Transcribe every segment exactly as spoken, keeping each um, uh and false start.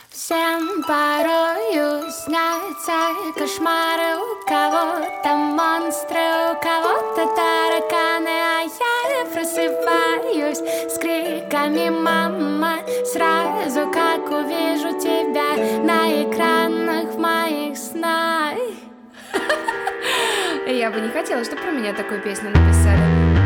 Всем порою снятся кошмары. У кого-то монстры, у кого-то тараканы, а я просыпаюсь с криками «мама» сразу, как увижу тебя на экранах в моих снах. Я бы не хотела, чтобы про меня такую песню написали.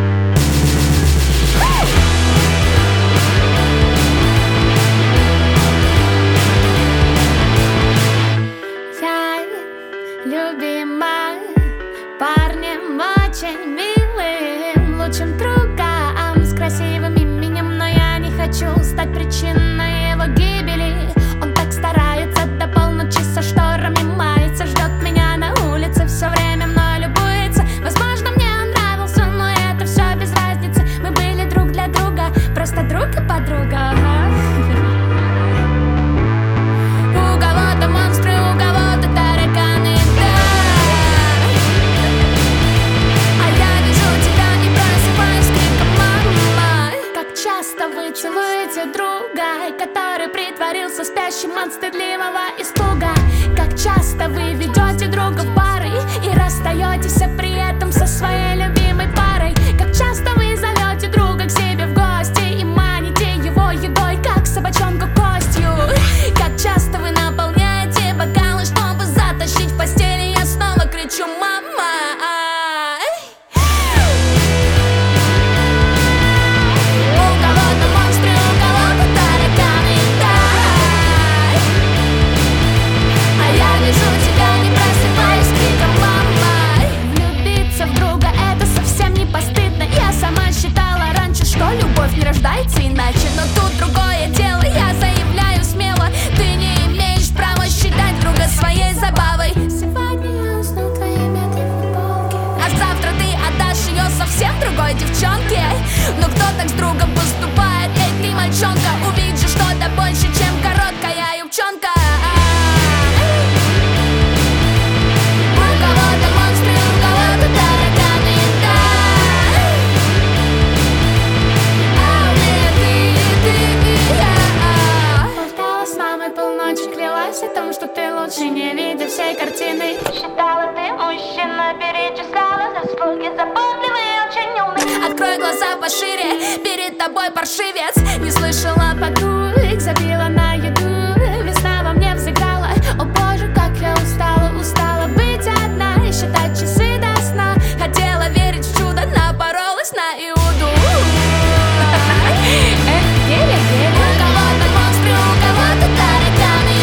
Любима парнем очень милым, лучшим другом с красивым именем, но я не хочу стать причиной его гибели. Он так старается до полночи, со шторами мается, ждет меня на улице, все время мной любуется. Возможно, мне он нравился, но это все без разницы. Мы были друг для друга, просто друг и подруга. У кого-то монстры, у кого-то тараканы. Часто вы целуете друга, который притворился спящим от стыдливого испуга. Как часто вы ведете друга в бары и расстаетесь при этом со своей любимой парой. Как часто вы зовете друга к себе в гости и маните его едой, как собачонку костью. Как часто вы наполняете бокалы, чтобы затащить в постели, я снова кричу «мама». Рождается иначе, но тут другое дело. Я заявляю смело, ты не имеешь права считать друга своей забавой. Сегодня я усну твоими футболки, а завтра ты отдашь ее совсем другой девчонке. Но кто так с другом поступает? Эй, ты, мальчонка, увидишь что-то больше, чем короткая юбчонка. О том, что ты лучше, не видя всей картины. Считала ты мужчина, перечисляла заслуги, заботливый и очень умный. Открой глаза пошире, перед тобой паршивец. Не слышала подруг, забила на еду. Весна во мне взыграла. О боже, как я устала, устала быть одна и считать часы до сна. Хотела верить в чудо, напоролась на Иуду. Эх, геля-геля. У кого-то монстры, у кого-то тараканы.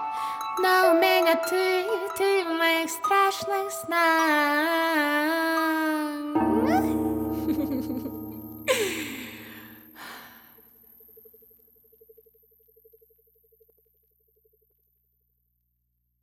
Но у меня ты, ты в моих страшных снах.